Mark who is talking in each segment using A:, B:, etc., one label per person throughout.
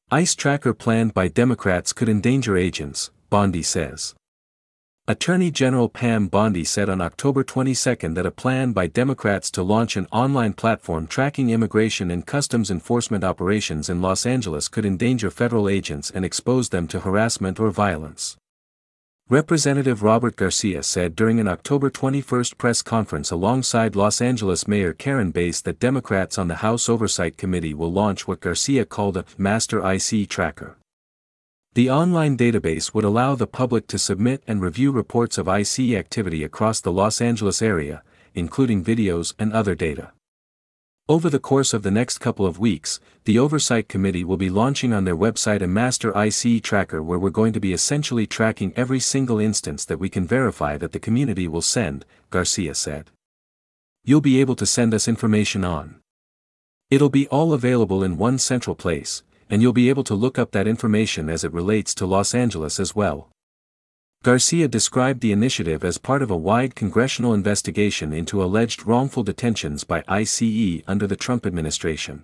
A: ICE tracker planned by Democrats could endanger agents, Bondi says. Attorney General Pam Bondi said on October 22 that a plan by Democrats to launch an online platform tracking immigration and customs enforcement operations in Los Angeles could endanger federal agents and expose them to harassment or violence. Representative Robert Garcia said during an October 21 press conference alongside Los Angeles Mayor Karen Bass that Democrats on the House Oversight Committee will launch what Garcia called a master IC tracker. The online database would allow the public to submit and review reports of IC activity across the Los Angeles area, including videos and other data. Over the course of the next couple of weeks, the Oversight Committee will be launching on their website a master IC tracker where we're going to be essentially tracking every single instance that we can verify that the community will send, Garcia said. You'll be able to send us information on. It'll be all available in one central place, and you'll be able to look up that information as it relates to Los Angeles as well. Garcia described the initiative as part of a wide congressional investigation into alleged wrongful detentions by ICE under the Trump administration.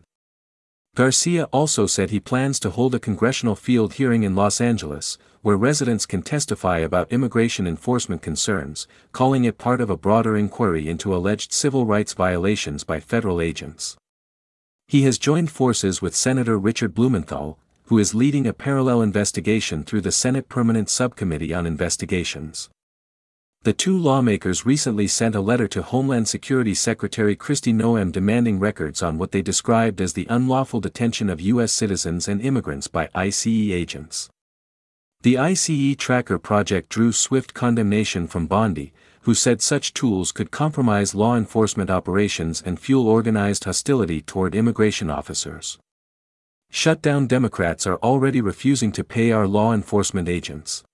A: Garcia also said he plans to hold a congressional field hearing in Los Angeles, where residents can testify about immigration enforcement concerns, calling it part of a broader inquiry into alleged civil rights violations by federal agents. He has joined forces with Senator Richard Blumenthal, who is leading a parallel investigation through the Senate Permanent Subcommittee on Investigations. The two lawmakers recently sent a letter to Homeland Security Secretary Kristi Noem demanding records on what they described as the unlawful detention of U.S. citizens and immigrants by ICE agents. The ICE tracker project drew swift condemnation from Bondi, who said such tools could compromise law enforcement operations and fuel organized hostility toward immigration officers. Shutdown Democrats are already refusing to pay our law enforcement agents.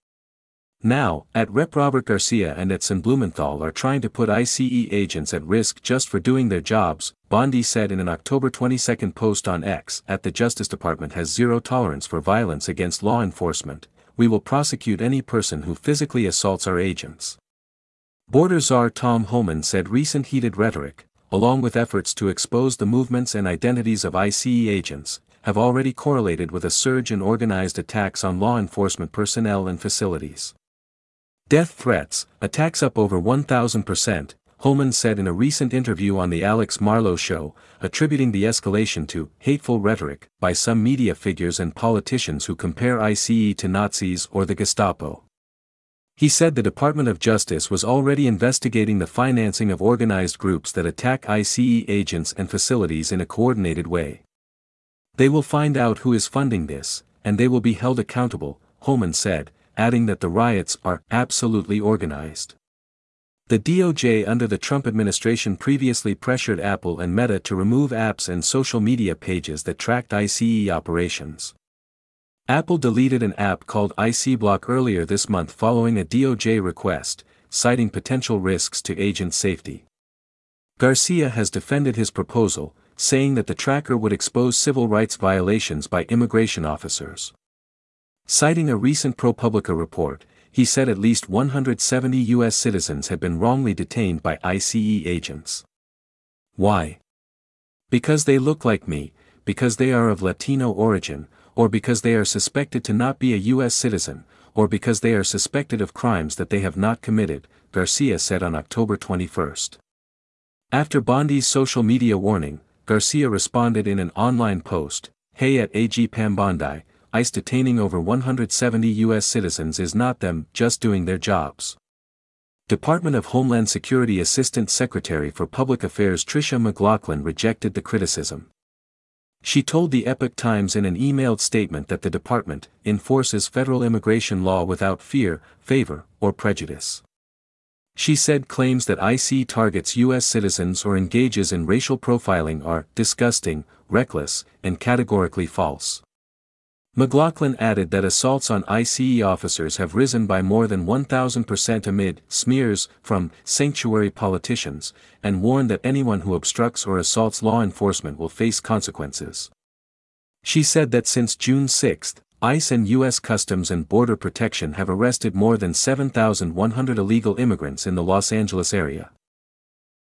A: Now, at Rep. Robert Garcia and at Sen. Blumenthal are trying to put ICE agents at risk just for doing their jobs, Bondi said in an October 22 post on X. The Justice Department has zero tolerance for violence against law enforcement. We will prosecute any person who physically assaults our agents. Border Czar Tom Homan said recent heated rhetoric, along with efforts to expose the movements and identities of ICE agents, have already correlated with a surge in organized attacks on law enforcement personnel and facilities. Death threats, attacks up over 1,000%, Holman said in a recent interview on The Alex Marlow Show, attributing the escalation to hateful rhetoric by some media figures and politicians who compare ICE to Nazis or the Gestapo. He said the Department of Justice was already investigating the financing of organized groups that attack ICE agents and facilities in a coordinated way. They will find out who is funding this, and they will be held accountable, Holman said, adding that the riots are absolutely organized. The DOJ under the Trump administration previously pressured Apple and Meta to remove apps and social media pages that tracked ICE operations. Apple deleted an app called IC Block earlier this month following a DOJ request, citing potential risks to agent safety. Garcia has defended his proposal, saying that the tracker would expose civil rights violations by immigration officers. Citing a recent ProPublica report, he said at least 170 U.S. citizens had been wrongly detained by ICE agents. Why? Because they look like me, because they are of Latino origin, or because they are suspected to not be a U.S. citizen, or because they are suspected of crimes that they have not committed, Garcia said on October 21. After Bondi's social media warning, Garcia responded in an online post, "Hey at AG Pam Bondi, ICE detaining over 170 U.S. citizens is not them just doing their jobs." Department of Homeland Security Assistant Secretary for Public Affairs Tricia McLaughlin rejected the criticism. She told the Epoch Times in an emailed statement that the department enforces federal immigration law without fear, favor, or prejudice. She said claims that ICE targets U.S. citizens or engages in racial profiling are disgusting, reckless, and categorically false. McLaughlin added that assaults on ICE officers have risen by more than 1,000% amid smears from sanctuary politicians, and warned that anyone who obstructs or assaults law enforcement will face consequences. She said that since June 6, ICE and U.S. Customs and Border Protection have arrested more than 7,100 illegal immigrants in the Los Angeles area.